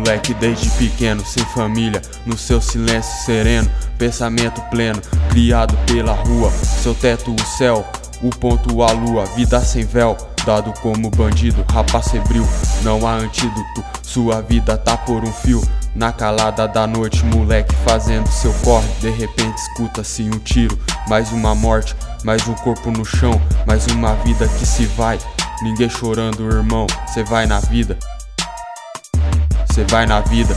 Moleque desde pequeno, sem família, no seu silêncio sereno, pensamento pleno, criado pela rua, seu teto o céu, o ponto a lua, vida sem véu, dado como bandido, rapaz febril, não há antídoto, sua vida tá por um fio. Na calada da noite, moleque fazendo seu corre, de repente escuta-se um tiro, mais uma morte, mais um corpo no chão, mais uma vida que se vai. Ninguém chorando, irmão, cê vai na vida, cê vai na vida.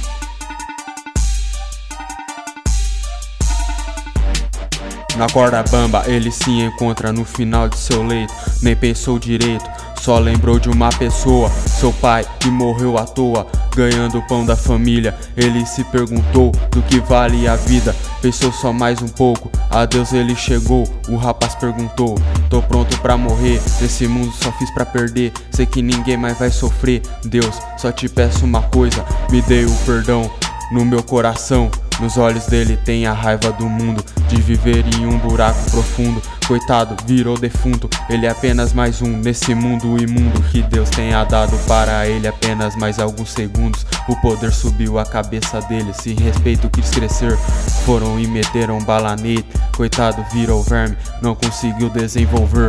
Na corda bamba ele se encontra no final de seu leito, nem pensou direito, só lembrou de uma pessoa, seu pai que morreu à toa, ganhando o pão da família. Ele se perguntou do que vale a vida, pensou só mais um pouco, a Deus ele chegou. O rapaz perguntou: tô pronto pra morrer, nesse mundo só fiz pra perder, sei que ninguém mais vai sofrer. Deus, só te peço uma coisa, me dê o perdão no meu coração. Nos olhos dele tem a raiva do mundo, de viver em um buraco profundo. Coitado, virou defunto, ele é apenas mais um nesse mundo imundo que Deus tenha dado para ele apenas mais alguns segundos. O poder subiu a cabeça dele, sem respeito quis crescer, foram e meteram bala nele. Coitado, virou verme, não conseguiu desenvolver.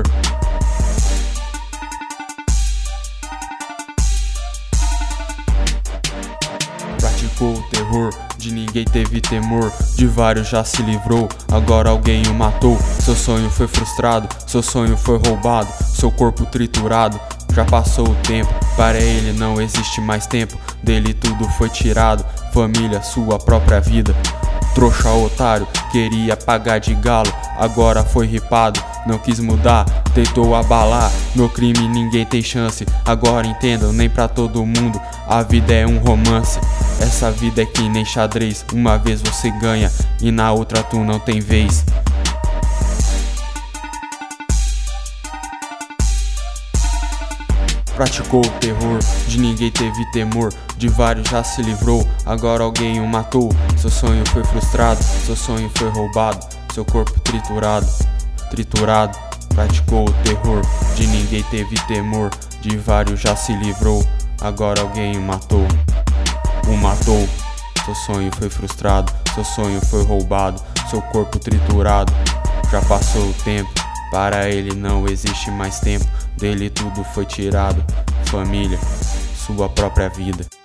Praticou o terror, de ninguém teve temor, de vários já se livrou, agora alguém o matou. Seu sonho foi frustrado, seu sonho foi roubado, seu corpo triturado, já passou o tempo, para ele não existe mais tempo, dele tudo foi tirado, família, sua própria vida. Trouxa otário, queria pagar de galo, agora foi ripado, não quis mudar, tentou abalar. No crime ninguém tem chance, agora entendam, nem pra todo mundo, a vida é um romance. Essa vida é que nem xadrez, uma vez você ganha e na outra tu não tem vez. Praticou o terror, de ninguém teve temor, de vários já se livrou, agora alguém o matou. Seu sonho foi frustrado, seu sonho foi roubado, seu corpo triturado. Praticou o terror, de ninguém teve temor, de vários já se livrou, agora alguém o matou. Seu sonho foi frustrado, seu sonho foi roubado, seu corpo triturado, já passou o tempo, para ele não existe mais tempo, dele tudo foi tirado, família, sua própria vida.